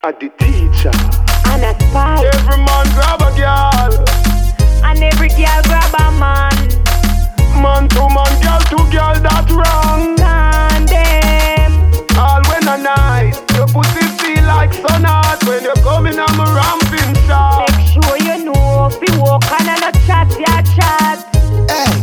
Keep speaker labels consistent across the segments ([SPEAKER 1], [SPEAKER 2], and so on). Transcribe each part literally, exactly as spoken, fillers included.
[SPEAKER 1] At the teacher
[SPEAKER 2] and a spy.
[SPEAKER 1] Every man grab a girl,
[SPEAKER 2] and every girl grab a man.
[SPEAKER 1] Man to man, girl to girl, that wrong.
[SPEAKER 2] Condemn.
[SPEAKER 1] All when a night, your pussy feel like sun hot when you coming on my ramping shot.
[SPEAKER 2] Make sure you know if you walk on and a chat, ya chat.
[SPEAKER 3] Hey,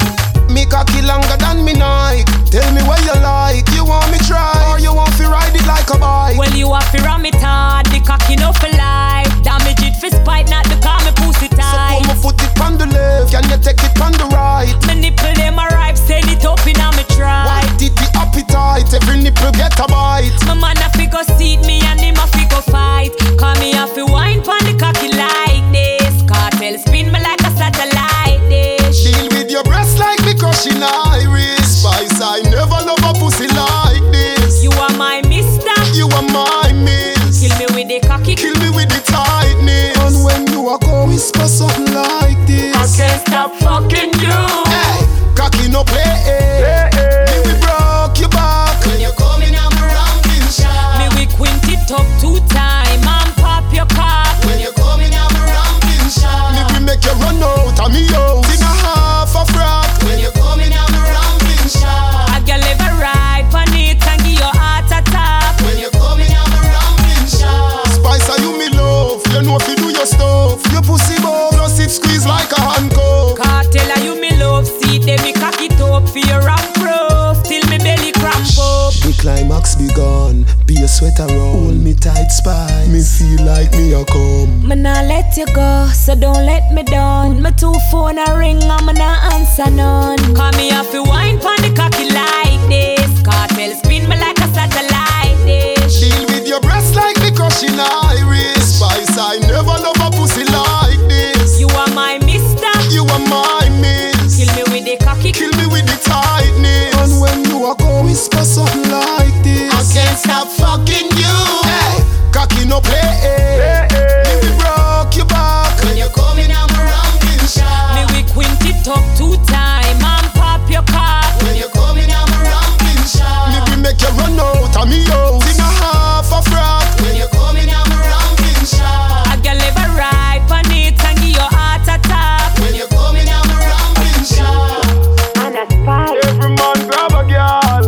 [SPEAKER 3] me cocky longer than me Nike. Tell me what you like. You want me try or you want to ride it like a bike?
[SPEAKER 4] Well, you have to ram it hard. The cocky no for life. Damage it for spite, not to call me pussy
[SPEAKER 3] So
[SPEAKER 4] tight.
[SPEAKER 3] put my foot it on the left, can you take it on the right?
[SPEAKER 4] My nipple them a ripe, send it up in a me try.
[SPEAKER 3] White it the appetite, every nipple get a bite.
[SPEAKER 4] My man a fi go seat me and him a fi go fight. Call me a fi wine pon the cocky like this. Cartel spin me like a satellite dish.
[SPEAKER 3] Deal with your breast like me crushing iris. Spice, I never love a pussy like this.
[SPEAKER 4] You are my mister.
[SPEAKER 3] You are my miss.
[SPEAKER 4] Kill me with the cocky.
[SPEAKER 3] Kill me with the tightness. And when you a go whisper something like this,
[SPEAKER 4] I can't stop fucking you.
[SPEAKER 3] hey, cocky no play.
[SPEAKER 1] Hey, hey.
[SPEAKER 3] Me we broke your back when you coming on my ramping shot.
[SPEAKER 4] Me we quint it up two time and pop your cock.
[SPEAKER 3] When you coming on my ramping shot. Me we make you run out of me house in a half a frack. When you coming on my ramping shot.
[SPEAKER 4] A girl ever ride pon it and give your heart a tap.
[SPEAKER 3] When you coming on my ramping shot. Spice, are you me love? You know if you do your stuff. Your pussy bow, plus it squeeze like a handcuff.
[SPEAKER 4] Cartel a you me love, see them me cock it up for your ramp proof. Till me belly cramp up.
[SPEAKER 3] The climax begun, be a sweater roll. Hold me tight, Spice. Me feel like me a come.
[SPEAKER 4] Me nah let you go, so don't let me down. My two phone a ring and me nah answer none. Call me off fi wine pon the cocky like this. Cartel spin me like a satellite dish.
[SPEAKER 3] Deal with your breast like me crushing iris. Spice, I never love a pussy like this.
[SPEAKER 4] You are my mister.
[SPEAKER 3] You are my miss.
[SPEAKER 4] Kill me with the cocky.
[SPEAKER 3] Kill me with the tightness. And when you a go whisper something like this, I can't stop fucking you. Hey, cocky no play.
[SPEAKER 1] Hey, hey.
[SPEAKER 3] Me we broke your back when you coming on my ramping shot.
[SPEAKER 4] Me we quint it up two time and pop your cock.
[SPEAKER 3] When you coming on my ramping shot. Me we make you run out of me house in a half a frack. When you coming on my ramping shot.
[SPEAKER 4] A girl ever ride pon it and give your heart a tap.
[SPEAKER 3] When you coming on my ramping shot.
[SPEAKER 2] And a spy.
[SPEAKER 1] Every man grab a girl,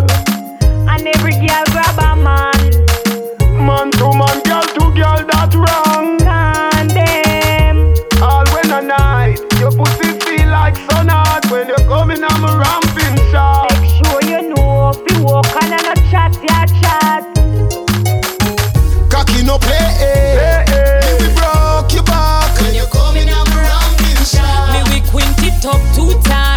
[SPEAKER 2] And every girl grab a man.
[SPEAKER 1] man to man, girl to girl, that wrong.
[SPEAKER 2] Condemn.
[SPEAKER 1] All when a night, your pussy feel like sun hot when you coming on my ramping shot.
[SPEAKER 2] Make sure you know if you walk on and a chat, ya chat.
[SPEAKER 3] Cocky no play.
[SPEAKER 1] Hey, hey.
[SPEAKER 3] Me we broke your back when you coming on my ramping shot.
[SPEAKER 4] Me we quint it up two time